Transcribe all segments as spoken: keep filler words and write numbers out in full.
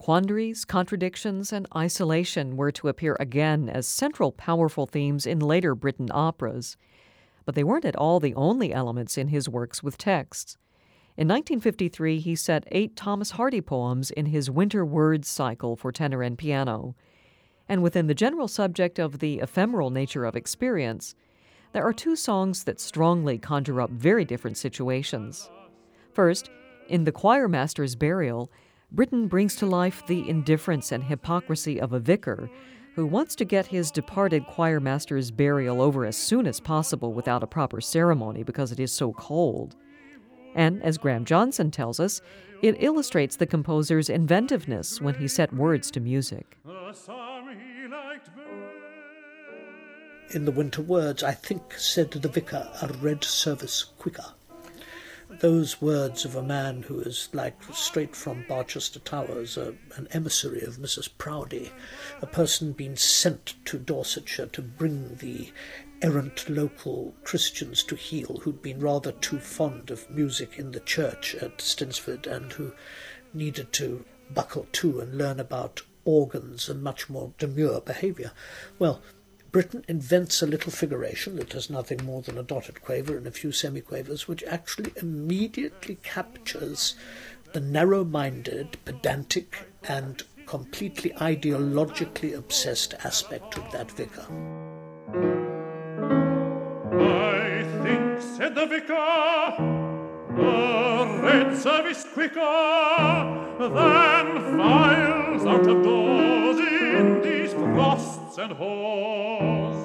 Quandaries, contradictions, and isolation were to appear again as central powerful themes in later Britten operas, but they weren't at all the only elements in his works with texts. In nineteen fifty-three, he set eight Thomas Hardy poems in his Winter Words cycle for tenor and piano. And within the general subject of the ephemeral nature of experience, there are two songs that strongly conjure up very different situations. First, in The Choir Master's Burial, Britten brings to life the indifference and hypocrisy of a vicar who wants to get his departed choir master's burial over as soon as possible without a proper ceremony because it is so cold. And, as Graham Johnson tells us, it illustrates the composer's inventiveness when he set words to music. In the Winter Words, I think, said the vicar, a red service quicker. Those words of a man who is like straight from Barchester Towers, a, an emissary of Missus Proudie, a person being sent to Dorsetshire to bring the errant local Christians to heel, who'd been rather too fond of music in the church at Stinsford and who needed to buckle to and learn about organs and much more demure behaviour. Well, Britten invents a little figuration that has nothing more than a dotted quaver and a few semiquavers, which actually immediately captures the narrow-minded, pedantic, and completely ideologically obsessed aspect of that vicar. I think, said the vicar, a red service quicker than files out of doors in these frosts and halls.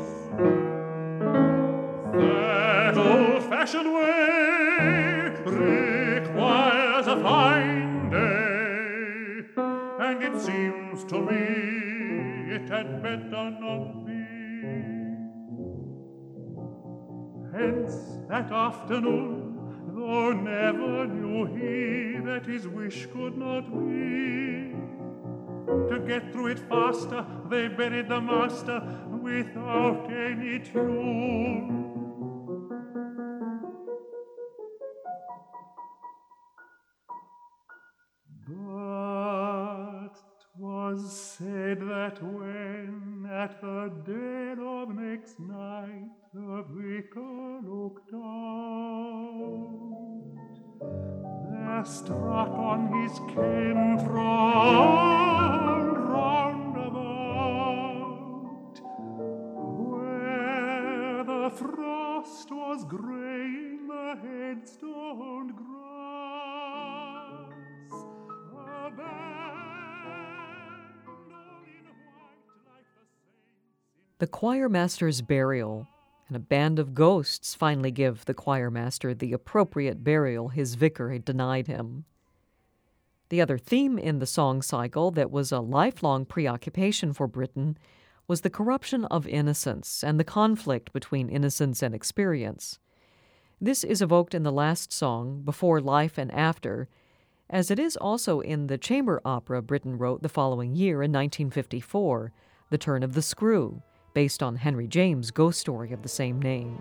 That old-fashioned way requires a fine day, and it seems to me it had better not be. Hence that afternoon, though never knew he that his wish could not be, to get through it faster, they buried the master without any tune. But 'twas said that when at the dead of next night the vicar looked out, there struck on his cane round, round about, where the frost was greying the headstone grass, a band all in white like the saints. The Choir Master's Burial and a band of ghosts finally give the choir master the appropriate burial his vicar had denied him. The other theme in the song cycle that was a lifelong preoccupation for Britten was the corruption of innocence and the conflict between innocence and experience. This is evoked in the last song, Before Life and After, as it is also in the chamber opera Britten wrote the following year in nineteen fifty-four, The Turn of the Screw, based on Henry James' ghost story of the same name.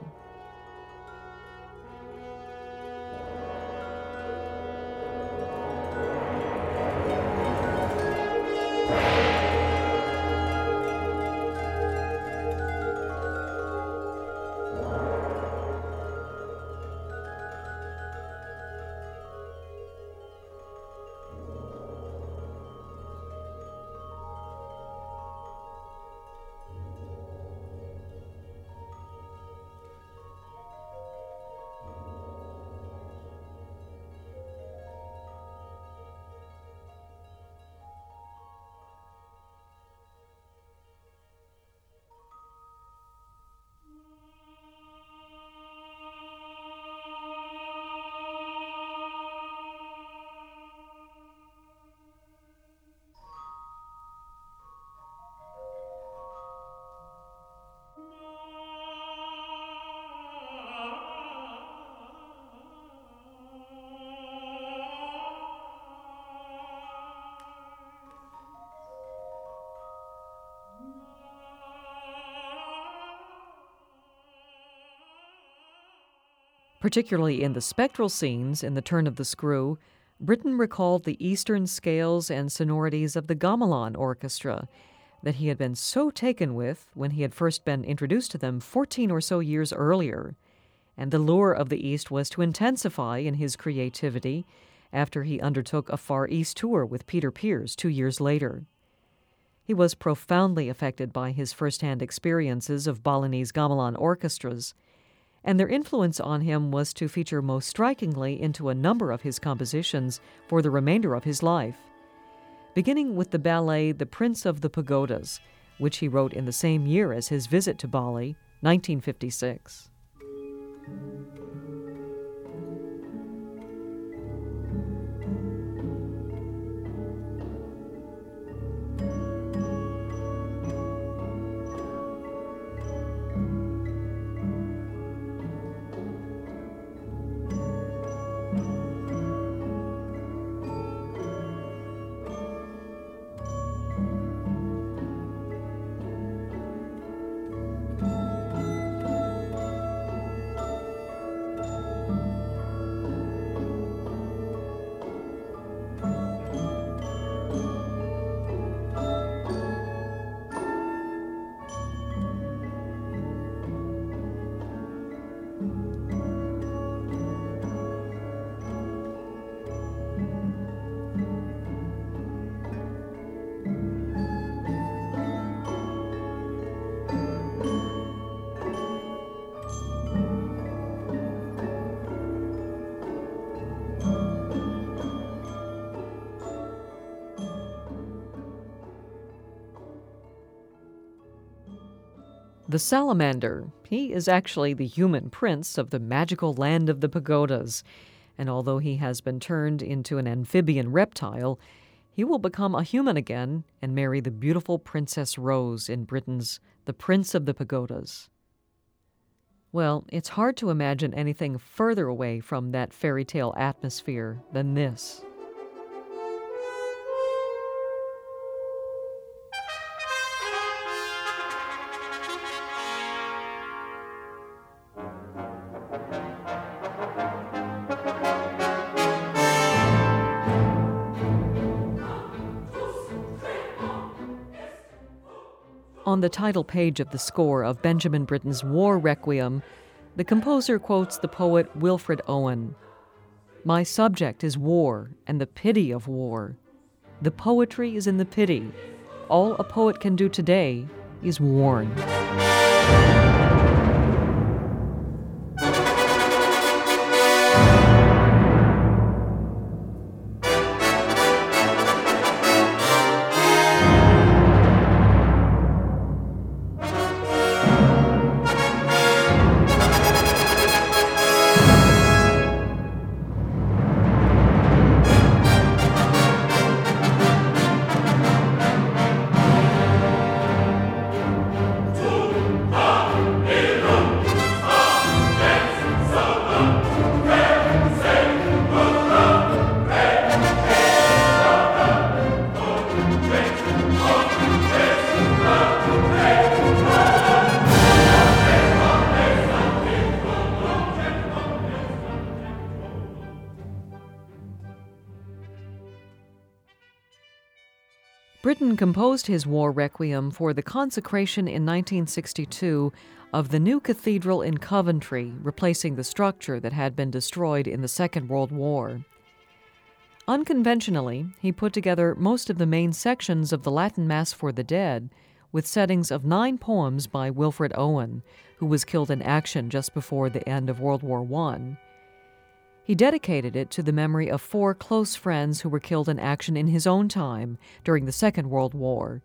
Particularly in the spectral scenes in The Turn of the Screw, Britten recalled the eastern scales and sonorities of the gamelan orchestra that he had been so taken with when he had first been introduced to them fourteen or so years earlier, and the lure of the East was to intensify in his creativity after he undertook a Far East tour with Peter Pears two years later. He was profoundly affected by his first-hand experiences of Balinese gamelan orchestras, and their influence on him was to feature most strikingly into a number of his compositions for the remainder of his life, beginning with the ballet The Prince of the Pagodas, which he wrote in the same year as his visit to Bali, nineteen fifty-six. The salamander, he is actually the human prince of the magical land of the pagodas, and although he has been turned into an amphibian reptile, he will become a human again and marry the beautiful Princess Rose in Britain's The Prince of the Pagodas. Well, it's hard to imagine anything further away from that fairy tale atmosphere than this. On the title page of the score of Benjamin Britten's War Requiem, the composer quotes the poet Wilfred Owen. "My subject is war and the pity of war. The poetry is in the pity. All a poet can do today is warn." Britten composed his War Requiem for the consecration in nineteen sixty-two of the new cathedral in Coventry, replacing the structure that had been destroyed in the Second World War. Unconventionally, he put together most of the main sections of the Latin Mass for the Dead with settings of nine poems by Wilfred Owen, who was killed in action just before the end of World War One. He dedicated it to the memory of four close friends who were killed in action in his own time during the Second World War.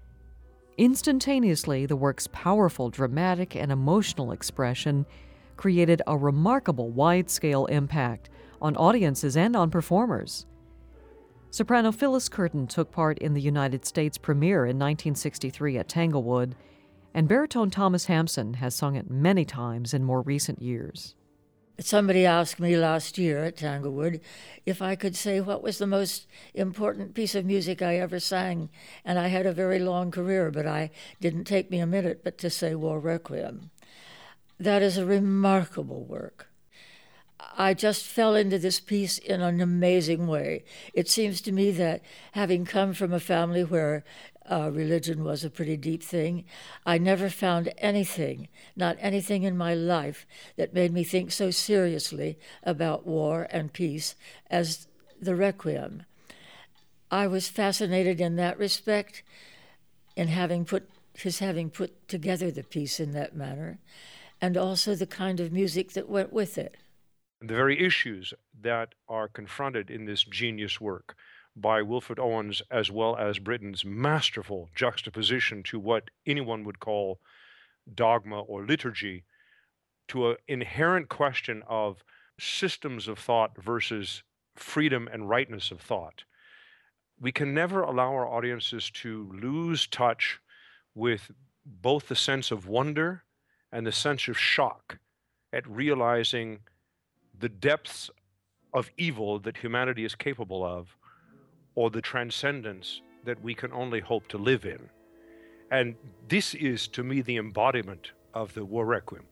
Instantaneously, the work's powerful dramatic and emotional expression created a remarkable wide-scale impact on audiences and on performers. Soprano Phyllis Curtin took part in the United States premiere in nineteen sixty-three at Tanglewood, and baritone Thomas Hampson has sung it many times in more recent years. Somebody asked me last year at Tanglewood if I could say what was the most important piece of music I ever sang, and I had a very long career, but I didn't take me a minute but to say War Requiem. That is a remarkable work. I just fell into this piece in an amazing way. It seems to me that having come from a family where uh, religion was a pretty deep thing, I never found anything, not anything in my life, that made me think so seriously about war and peace as the Requiem. I was fascinated in that respect, in having put his having put together the piece in that manner, and also the kind of music that went with it. The very issues that are confronted in this genius work by Wilfred Owens, as well as Britten's masterful juxtaposition to what anyone would call dogma or liturgy, to an inherent question of systems of thought versus freedom and rightness of thought. We can never allow our audiences to lose touch with both the sense of wonder and the sense of shock at realizing the depths of evil that humanity is capable of, or the transcendence that we can only hope to live in. And this is, to me, the embodiment of the War Requiem.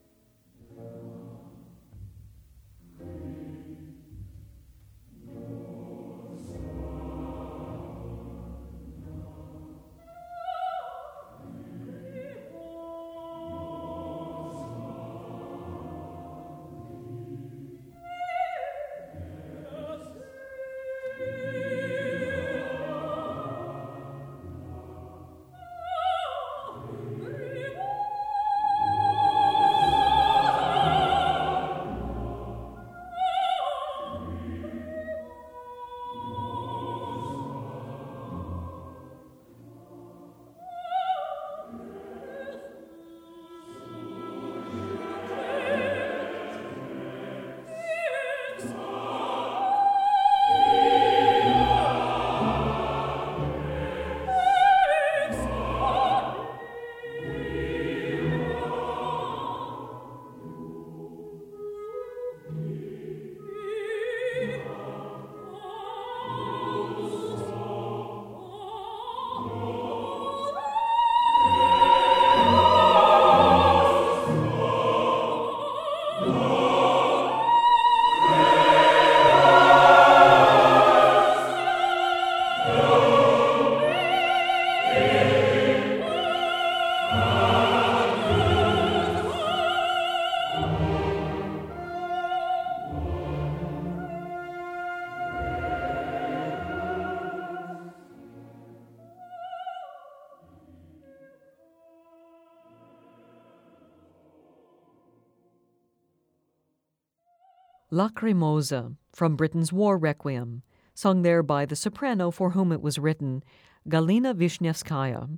Lacrimosa, from Britten's War Requiem, sung there by the soprano for whom it was written, Galina Vishnevskaya.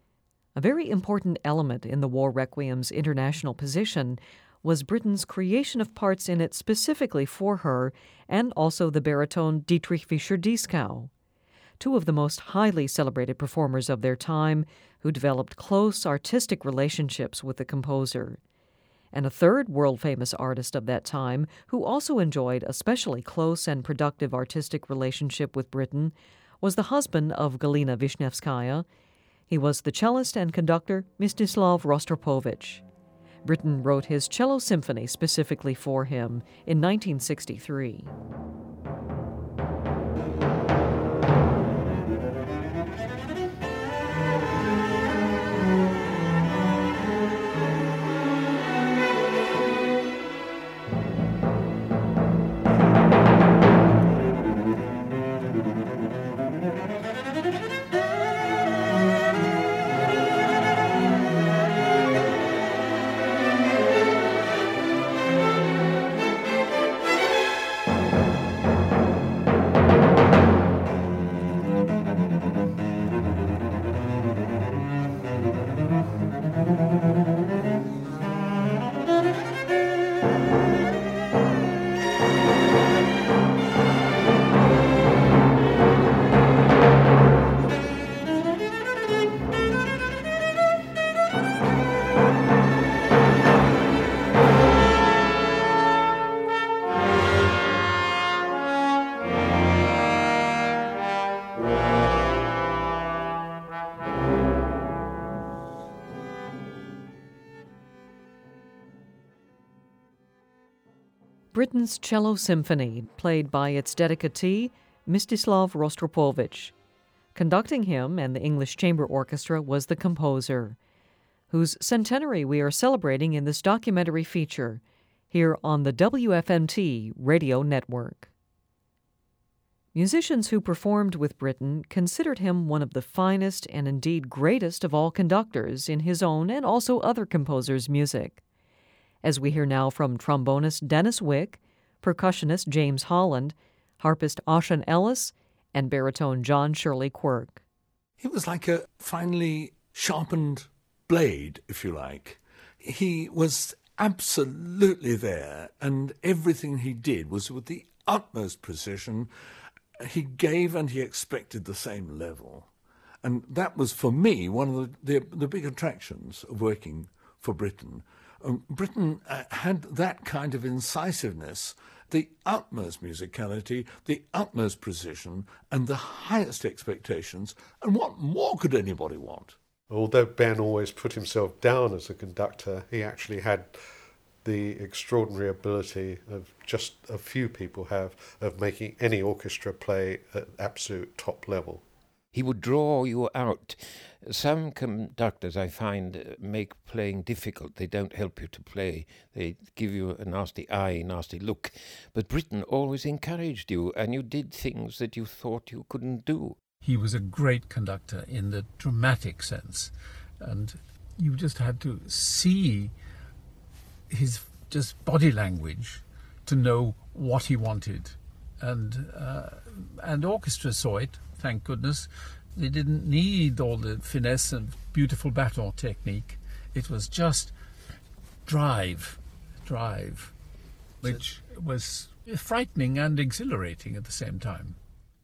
A very important element in the War Requiem's international position was Britten's creation of parts in it specifically for her, and also the baritone Dietrich Fischer-Dieskau, two of the most highly celebrated performers of their time who developed close artistic relationships with the composer. And a third world-famous artist of that time who also enjoyed a especially close and productive artistic relationship with Britten was the husband of Galina Vishnevskaya. He was the cellist and conductor Mstislav Rostropovich. Britten wrote his cello symphony specifically for him in nineteen sixty-three. Britain's Cello Symphony, played by its dedicatee, Mstislav Rostropovich. Conducting him and the English Chamber Orchestra was the composer, whose centenary we are celebrating in this documentary feature, here on the W F M T Radio Network. Musicians who performed with Britten considered him one of the finest and indeed greatest of all conductors in his own and also other composers' music. As we hear now from trombonist Dennis Wick, percussionist James Holland, harpist Ossian Ellis, and baritone John Shirley Quirk. He was like a finely sharpened blade, if you like. He was absolutely there, and everything he did was with the utmost precision. He gave and he expected the same level. And that was, for me, one of the, the, the big attractions of working for Britten. Um, Britten uh, had that kind of incisiveness, the utmost musicality, the utmost precision, and the highest expectations. And what more could anybody want? Although Ben always put himself down as a conductor, he actually had the extraordinary ability of just a few people have of making any orchestra play at absolute top level. He would draw you out. Some conductors, I find, make playing difficult. They don't help you to play. They give you a nasty eye, nasty look. But Britten always encouraged you, and you did things that you thought you couldn't do. He was a great conductor in the dramatic sense, and you just had to see his just body language to know what he wanted. And uh, and orchestra saw it, thank goodness. They didn't need all the finesse and beautiful baton technique. It was just drive, drive, which was frightening and exhilarating at the same time.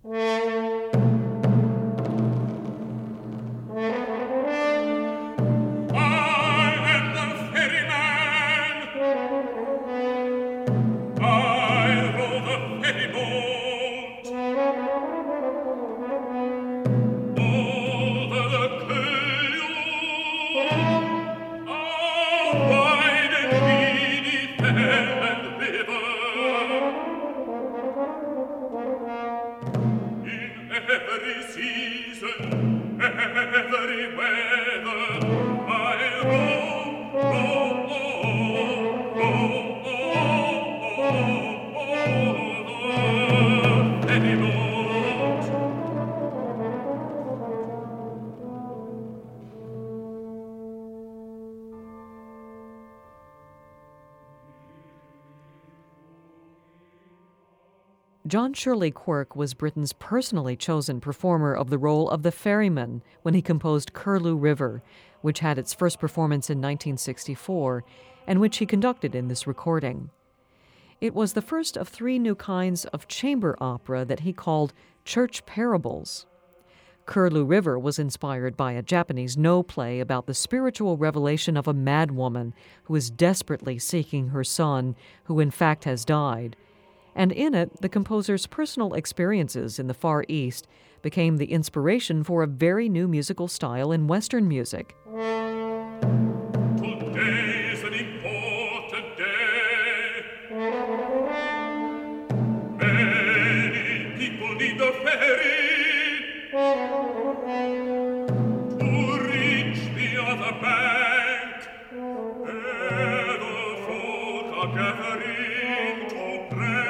John Shirley Quirk was Britten's personally chosen performer of the role of the ferryman when he composed Curlew River, which had its first performance in nineteen sixty-four, and which he conducted in this recording. It was the first of three new kinds of chamber opera that he called church parables. Curlew River was inspired by a Japanese no play about the spiritual revelation of a madwoman who is desperately seeking her son, who in fact has died. And in it, the composer's personal experiences in the Far East became the inspiration for a very new musical style in Western music. Today is an important day. Many people need a ferry to reach the other bank, where the folk are gathering to pray.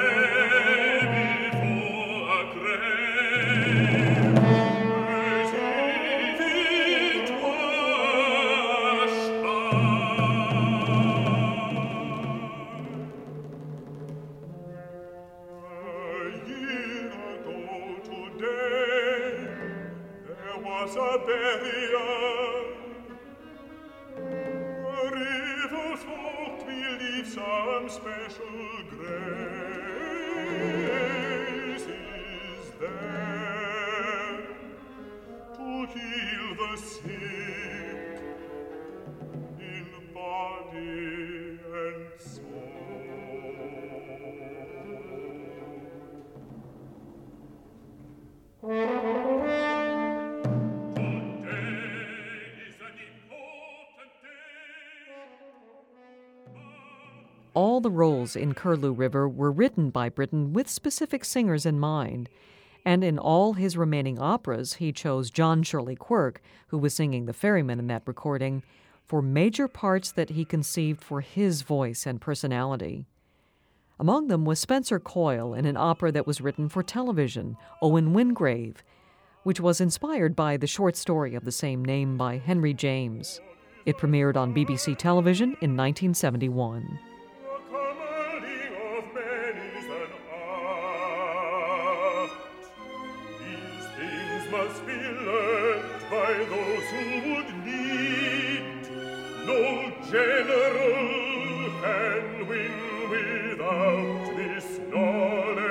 Special grace is there to heal the sick in body and soul. all the roles in Curlew River were written by Britten with specific singers in mind, and in all his remaining operas he chose John Shirley Quirk, who was singing the ferryman in that recording, for major parts that he conceived for his voice and personality. Among them was Spencer Coyle in an opera that was written for television, Owen Wingrave, which was inspired by the short story of the same name by Henry James. It premiered on B B C television in nineteen seventy-one. These things must be learned by those who would need. No general can win without this knowledge.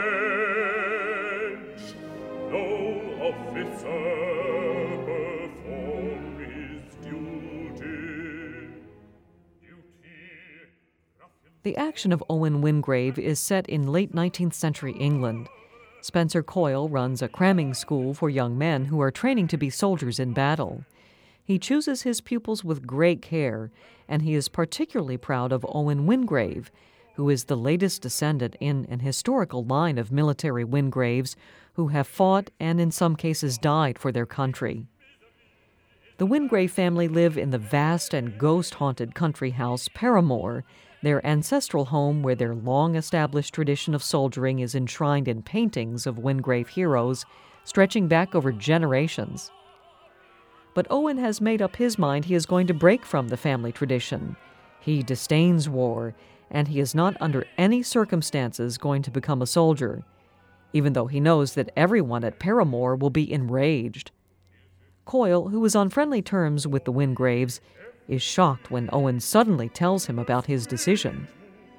No officer perform his duty. Duty. The action of Owen Wingrave is set in late nineteenth century England. Spencer Coyle runs a cramming school for young men who are training to be soldiers in battle. He chooses his pupils with great care, and he is particularly proud of Owen Wingrave, who is the latest descendant in an historical line of military Wingraves who have fought and in some cases died for their country. The Wingrave family live in the vast and ghost-haunted country house Paramore, their ancestral home where their long-established tradition of soldiering is enshrined in paintings of Wingrave heroes stretching back over generations. But Owen has made up his mind he is going to break from the family tradition. He disdains war, and he is not under any circumstances going to become a soldier, even though he knows that everyone at Paramore will be enraged. Coyle, who is on friendly terms with the Wingraves, is shocked when Owen suddenly tells him about his decision.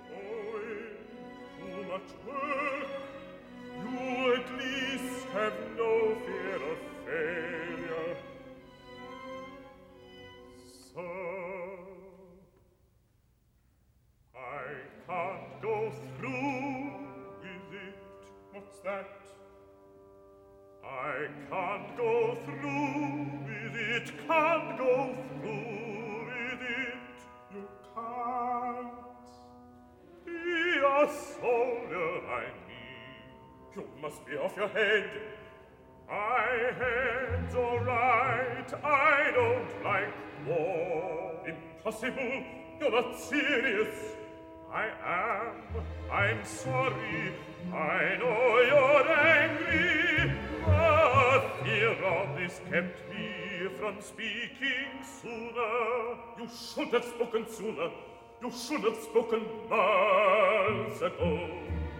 Too much work. You at least have no fear of failure. Sir, I can't go through with it. What's that? I can't go through with it, can't go through with it. You can't be a soldier, I mean. You must be off your head. My head's all right, I don't like war. Impossible, you're not serious. I am, I'm sorry, I know you're angry. The fear of this kept me from speaking sooner. You should have spoken sooner. You should have spoken months ago.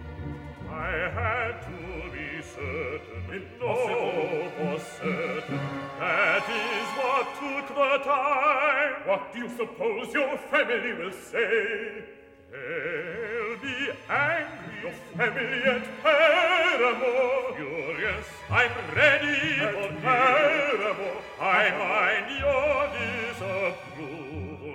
I had to be certain, impossible for certain. That is what took the time. What do you suppose your family will say? They'll be angry, your family at Paramore. Furious, I'm ready for Paramore. I mind your disapproval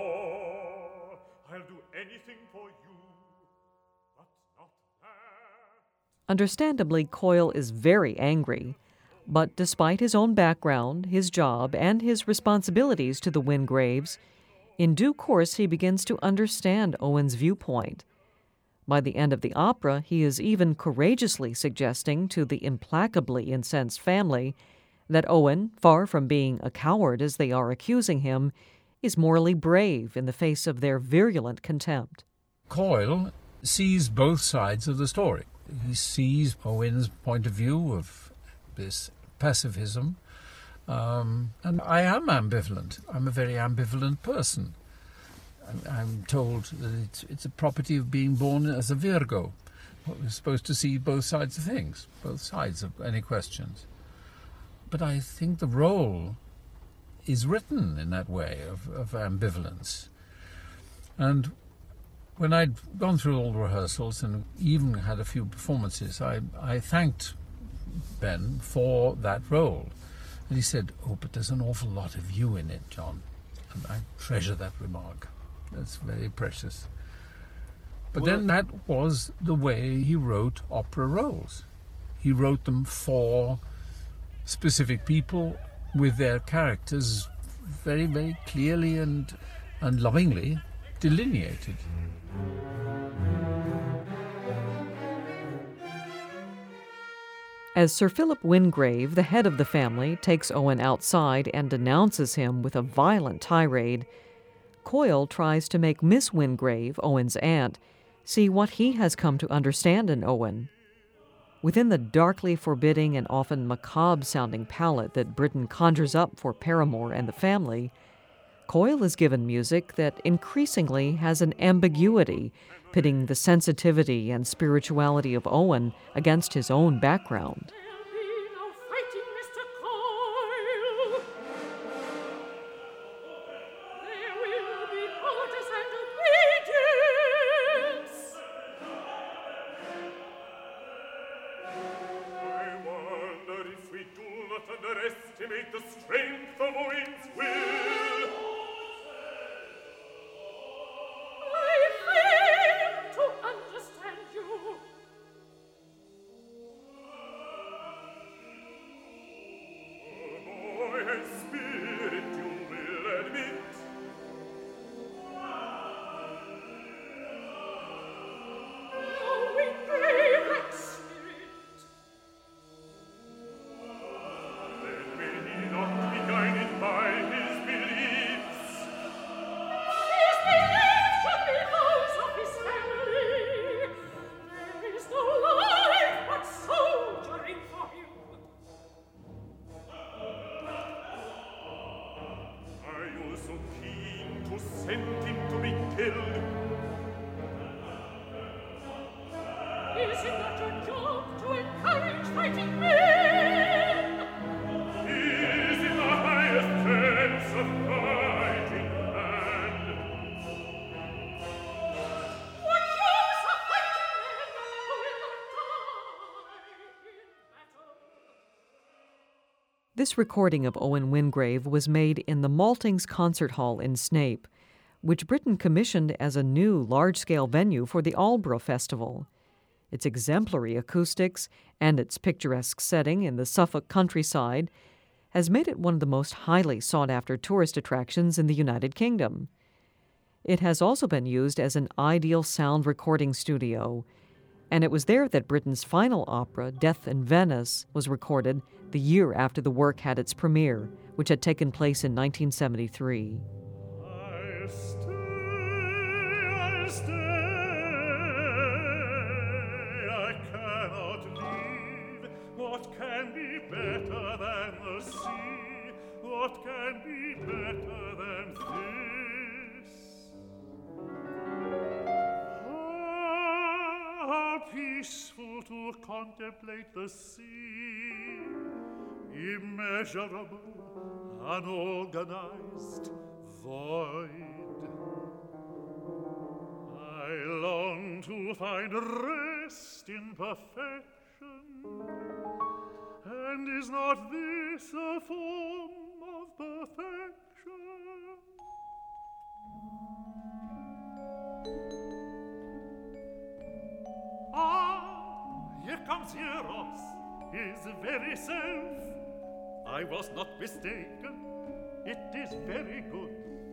more. I'll do anything for you, but not that. Understandably, Coyle is very angry, but despite his own background, his job, and his responsibilities to the Wingraves, in due course, he begins to understand Owen's viewpoint. By the end of the opera, he is even courageously suggesting to the implacably incensed family that Owen, far from being a coward as they are accusing him, is morally brave in the face of their virulent contempt. Coyle sees both sides of the story. He sees Owen's point of view of this pacifism, Um, and I am ambivalent. I'm a very ambivalent person. I'm, I'm told that it's, it's a property of being born as a Virgo. We're supposed to see both sides of things, both sides of any questions. But I think the role is written in that way of, of ambivalence. And when I'd gone through all the rehearsals and even had a few performances, I, I thanked Ben for that role. And he said, "Oh, but there's an awful lot of you in it, John." And I treasure that remark. That's very precious. But well, then that was the way he wrote opera roles. He wrote them for specific people with their characters very, very clearly and, and lovingly delineated. As Sir Philip Wingrave, the head of the family, takes Owen outside and denounces him with a violent tirade, Coyle tries to make Miss Wingrave, Owen's aunt, see what he has come to understand in Owen. Within the darkly forbidding and often macabre-sounding palette that Britten conjures up for Paramore and the family, Coyle is given music that increasingly has an ambiguity, pitting the sensitivity and spirituality of Owen against his own background. Underestimate the strength of Owen's will. I fail to understand you. A boy and spirit, you will admit. Oh, we crave that spirit. Not be guided by his beliefs. His beliefs should be those of his family. There is no life but soldiering for him. Are you so keen to send him to be killed? Is it not your job to encourage fighting men? Is it the highest sense of fighting man? What use of fighting men who will not die in battle? This recording of Owen Wingrave was made in the Maltings Concert Hall in Snape, which Britten commissioned as a new large-scale venue for the Aldeburgh Festival. Its exemplary acoustics and its picturesque setting in the Suffolk countryside has made it one of the most highly sought-after tourist attractions in the United Kingdom. It has also been used as an ideal sound recording studio, and it was there that Britten's final opera, Death in Venice, was recorded the year after the work had its premiere, which had taken place in nineteen seventy-three. I'll stay, I'll stay. I cannot leave. What can be better than the sea? What can be better than this? Ah, how peaceful to contemplate the sea, immeasurable, unorganized, void. I long to find rest in perfection. And is not this a form of perfection? Ah, here comes Eros, his very self. I was not mistaken. It is very good.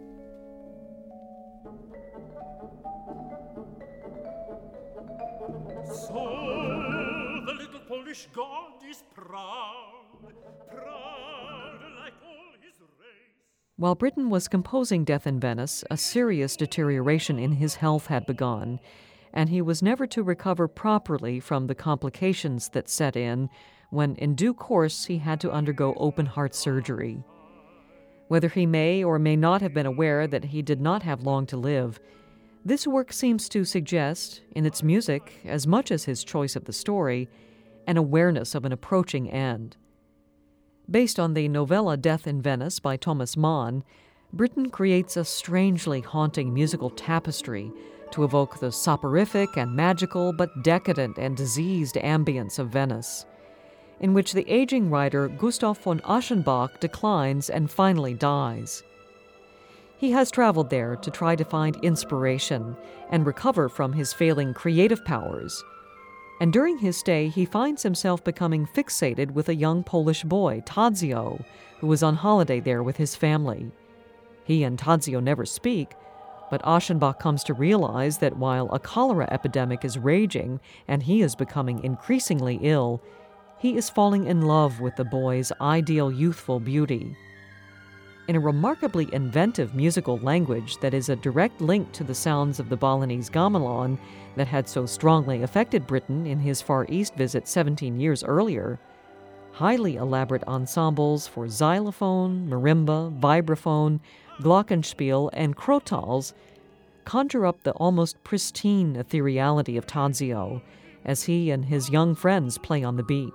So the little Polish god is proud, proud like all his race. While Britten was composing Death in Venice, a serious deterioration in his health had begun, and he was never to recover properly from the complications that set in when, in due course, he had to undergo open-heart surgery. Whether he may or may not have been aware that he did not have long to live, this work seems to suggest, in its music, as much as his choice of the story, an awareness of an approaching end. Based on the novella Death in Venice by Thomas Mann, Britten creates a strangely haunting musical tapestry to evoke the soporific and magical but decadent and diseased ambience of Venice, in which the aging writer Gustav von Aschenbach declines and finally dies. He has traveled there to try to find inspiration and recover from his failing creative powers. And during his stay, he finds himself becoming fixated with a young Polish boy, Tadzio, who is on holiday there with his family. He and Tadzio never speak, but Aschenbach comes to realize that while a cholera epidemic is raging and he is becoming increasingly ill, he is falling in love with the boy's ideal youthful beauty. In a remarkably inventive musical language that is a direct link to the sounds of the Balinese gamelan that had so strongly affected Britten in his Far East visit seventeen years earlier, highly elaborate ensembles for xylophone, marimba, vibraphone, glockenspiel, and crotals conjure up the almost pristine ethereality of Tanzio as he and his young friends play on the beach.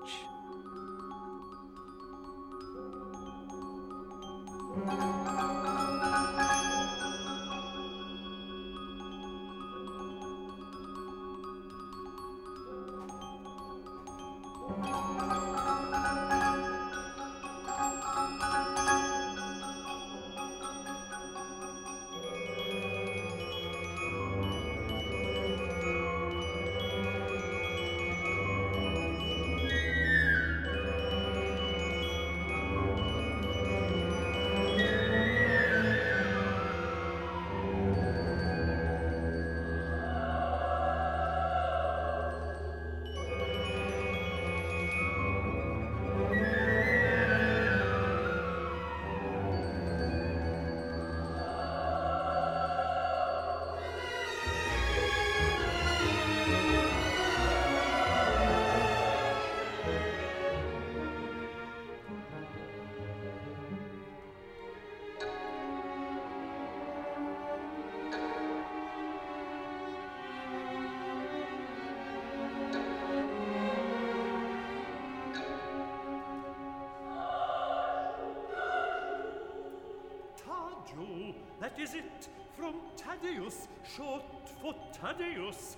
That is it, from Thaddeus, short for Thaddeus.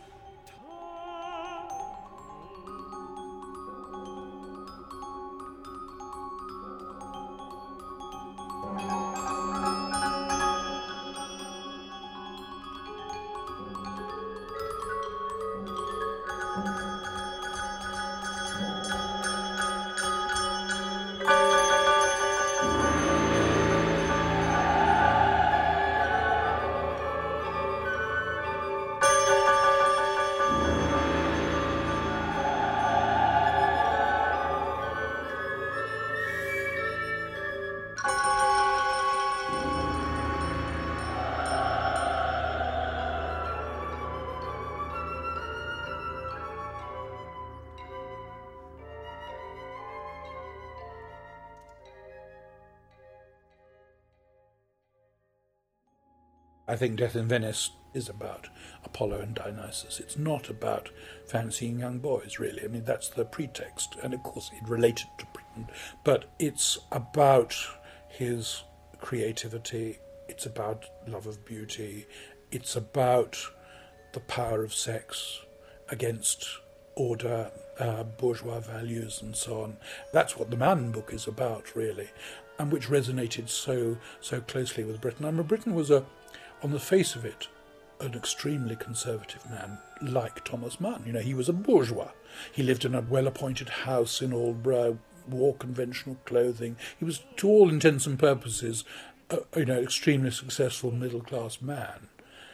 I think Death in Venice is about Apollo and Dionysus. It's not about fancying young boys, really. I mean, that's the pretext, and of course it related to Britain, but it's about his creativity, it's about love of beauty, it's about the power of sex against order, uh, bourgeois values and so on. That's what the Mann book is about, really, and which resonated so so closely with Britain. I mean, Britain was a on the face of it, an extremely conservative man, like Thomas Mann. You know, he was a bourgeois. He lived in a well-appointed house in Aldborough, wore conventional clothing. He was, to all intents and purposes, a, you know, extremely successful middle-class man.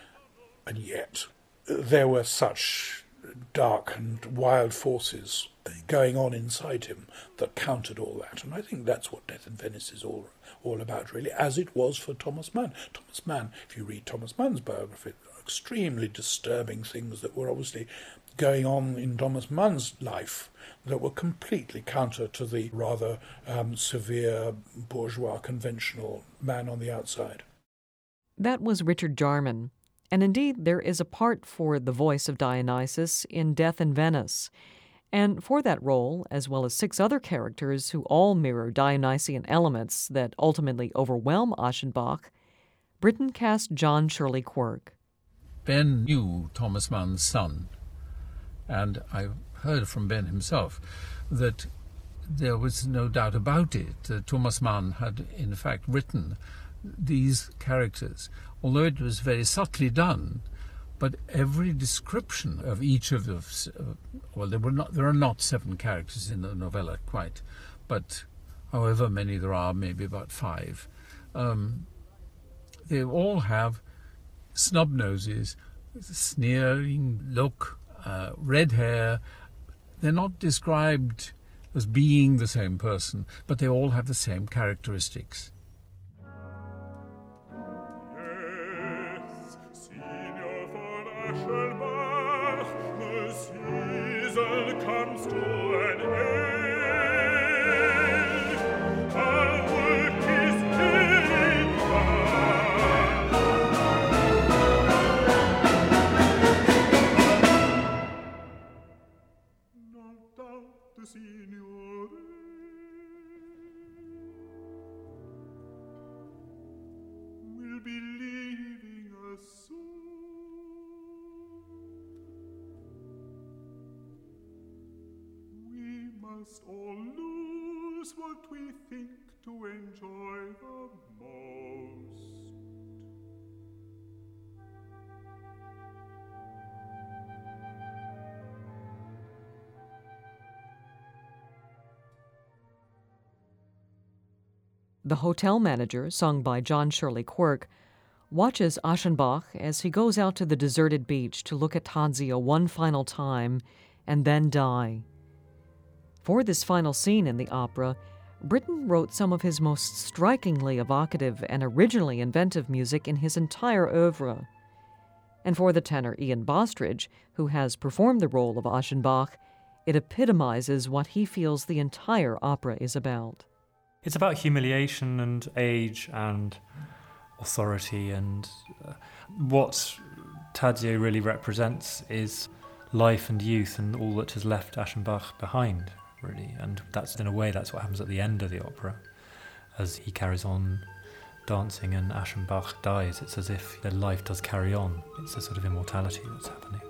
And yet, there were such dark and wild forces going on inside him that countered all that. And I think that's what Death in Venice is all all about, really, as it was for Thomas Mann. Thomas Mann, if you read Thomas Mann's biography, there are extremely disturbing things that were obviously going on in Thomas Mann's life that were completely counter to the rather um, severe, bourgeois, conventional man on the outside. That was Richard Jarman. And indeed, there is a part for the voice of Dionysus in Death in Venice. And for that role, as well as six other characters who all mirror Dionysian elements that ultimately overwhelm Aschenbach, Britten cast John Shirley Quirk. Ben knew Thomas Mann's son, and I heard from Ben himself that there was no doubt about it, that Thomas Mann had in fact written these characters, although it was very subtly done. But every description of each of the, uh, well, there were not, there are not seven characters in the novella quite, but however many there are, maybe about five, um, they all have snub noses, sneering look, uh, red hair. They're not described as being the same person, but they all have the same characteristics. Yes, Signor von Aschenbach, the season comes to an end. Our work is nearly done. No doubt the Signore will be leaving us soon. We must all lose what we think to enjoy the most. The hotel manager, sung by John Shirley Quirk, watches Aschenbach as he goes out to the deserted beach to look at Tadzio one final time and then die. For this final scene in the opera, Britten wrote some of his most strikingly evocative and originally inventive music in his entire oeuvre. And for the tenor Ian Bostridge, who has performed the role of Aschenbach, it epitomizes what he feels the entire opera is about. It's about humiliation and age and authority, and uh, what Tadzio really represents is life and youth and all that has left Aschenbach behind, really. And that's, in a way, that's what happens at the end of the opera. As he carries on dancing and Aschenbach dies, it's as if their life does carry on. It's a sort of immortality that's happening.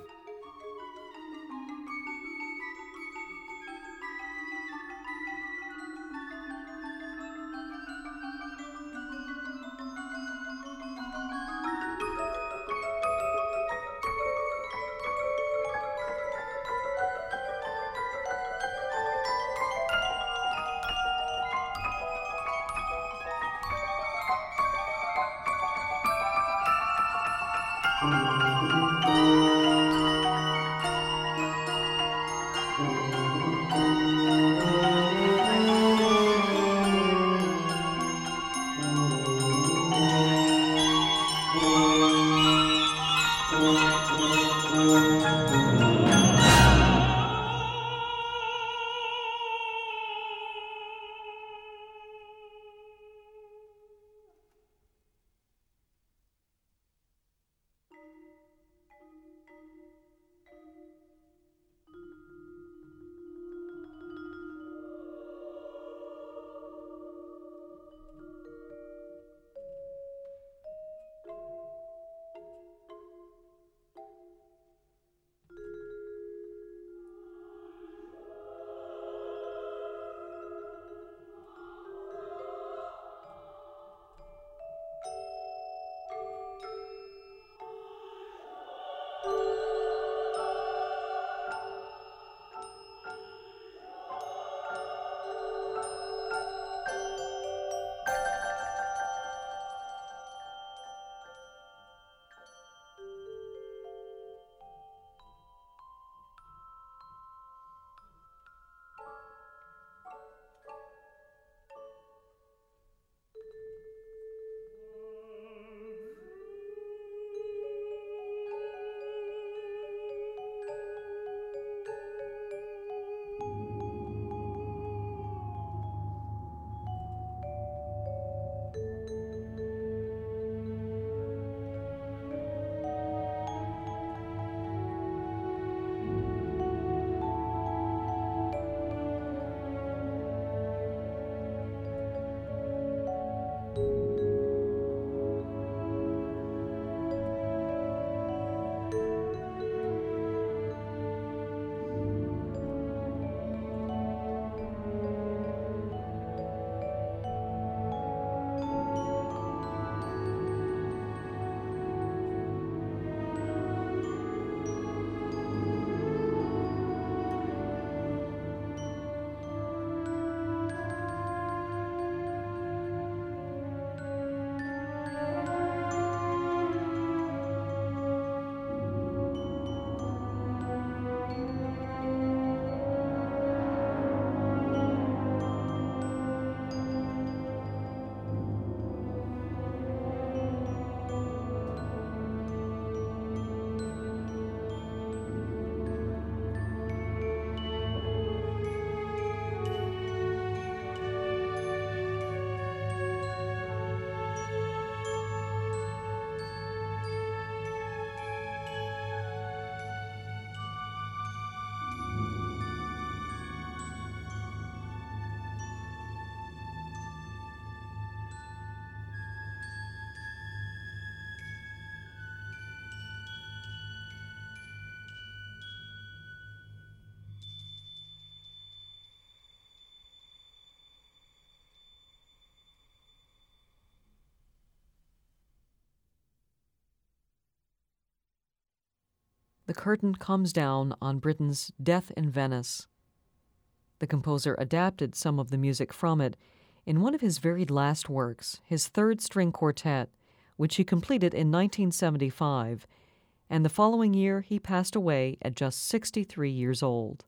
the curtain comes down on Britten's Death in Venice. The composer adapted some of the music from it in one of his very last works, his third string quartet, which he completed in nineteen seventy-five, and the following year he passed away at just sixty-three years old.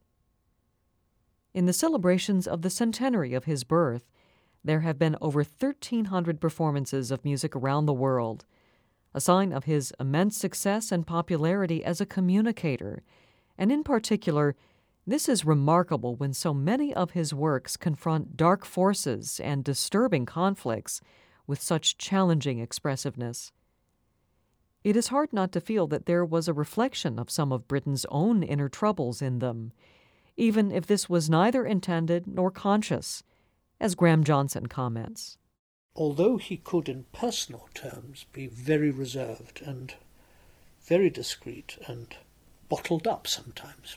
In the celebrations of the centenary of his birth, there have been over thirteen hundred performances of music around the world, a sign of his immense success and popularity as a communicator, and in particular, this is remarkable when so many of his works confront dark forces and disturbing conflicts with such challenging expressiveness. It is hard not to feel that there was a reflection of some of Britten's own inner troubles in them, even if this was neither intended nor conscious, as Graham Johnson comments. Although he could in personal terms be very reserved and very discreet and bottled up sometimes,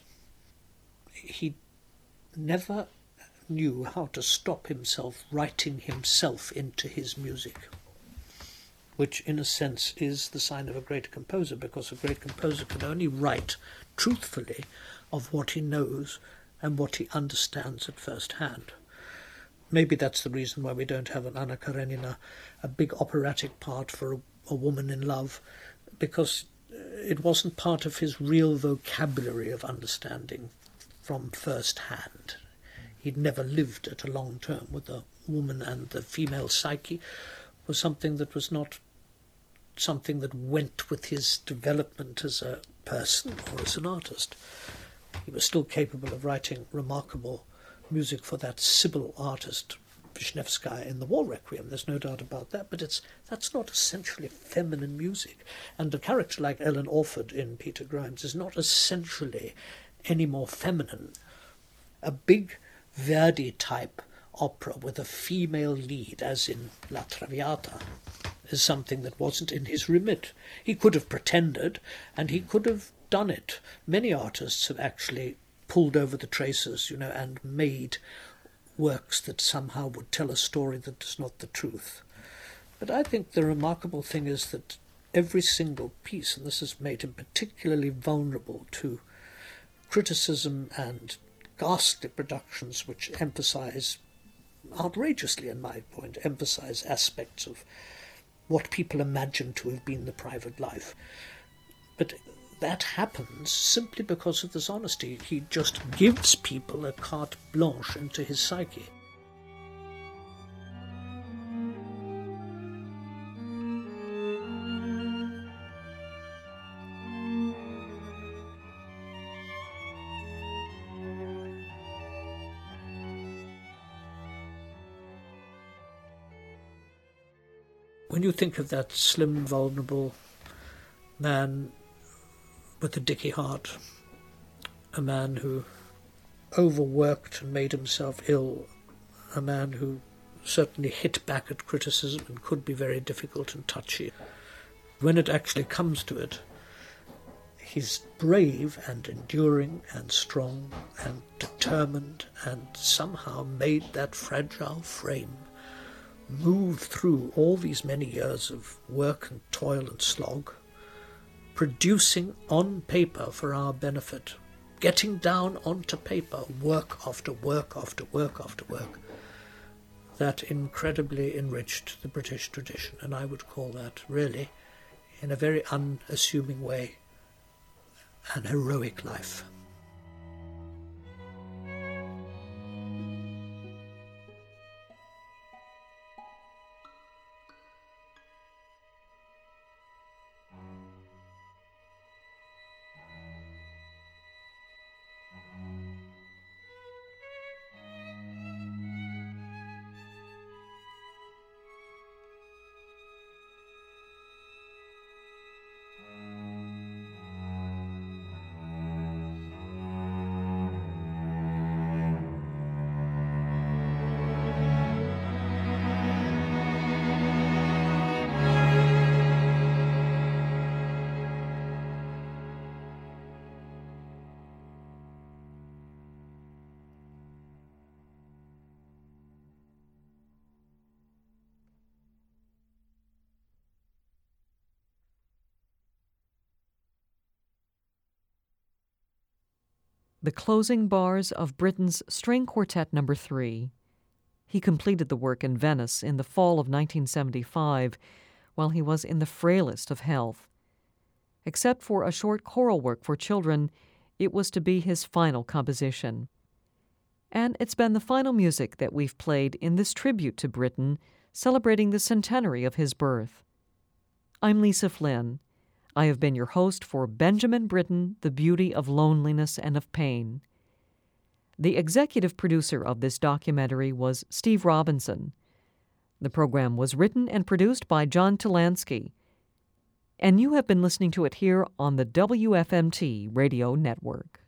he never knew how to stop himself writing himself into his music, which in a sense is the sign of a great composer, because a great composer can only write truthfully of what he knows and what he understands at first hand. Maybe that's the reason why we don't have an Anna Karenina, a big operatic part for a, a woman in love, because it wasn't part of his real vocabulary of understanding from first hand. He'd never lived at a long term with a woman, and the female psyche was something that was not something that went with his development as a person or as an artist. He was still capable of writing remarkable music for that Sibyl artist, Wisniewska, in the War Requiem. There's no doubt about that, but it's that's not essentially feminine music. And a character like Ellen Orford in Peter Grimes is not essentially any more feminine. A big Verdi-type opera with a female lead, as in La Traviata, is something that wasn't in his remit. He could have pretended, and he could have done it. Many artists have actually pulled over the traces, you know, and made works that somehow would tell a story that is not the truth. But I think the remarkable thing is that every single piece, and this has made him particularly vulnerable to criticism and ghastly productions which emphasize, outrageously in my point, emphasize aspects of what people imagine to have been the private life. But that happens simply because of this honesty. He just gives people a carte blanche into his psyche. When you think of that slim, vulnerable man with a dicky heart, a man who overworked and made himself ill, a man who certainly hit back at criticism and could be very difficult and touchy, when it actually comes to it, he's brave and enduring and strong and determined, and somehow made that fragile frame move through all these many years of work and toil and slog, producing on paper for our benefit, getting down onto paper work after work after work after work, that incredibly enriched the British tradition. And I would call that really, in a very unassuming way, an heroic life. the closing bars of Britten's String Quartet Number three. He completed the work in Venice in the fall of nineteen seventy-five, while he was in the frailest of health. Except for a short choral work for children, it was to be his final composition. And it's been the final music that we've played in this tribute to Britten, celebrating the centenary of his birth. I'm Lisa Flynn. I have been your host for Benjamin Britten, The Beauty of Loneliness and of Pain. The executive producer of this documentary was Steve Robinson. The program was written and produced by John Talansky, and you have been listening to it here on the W F M T Radio Network.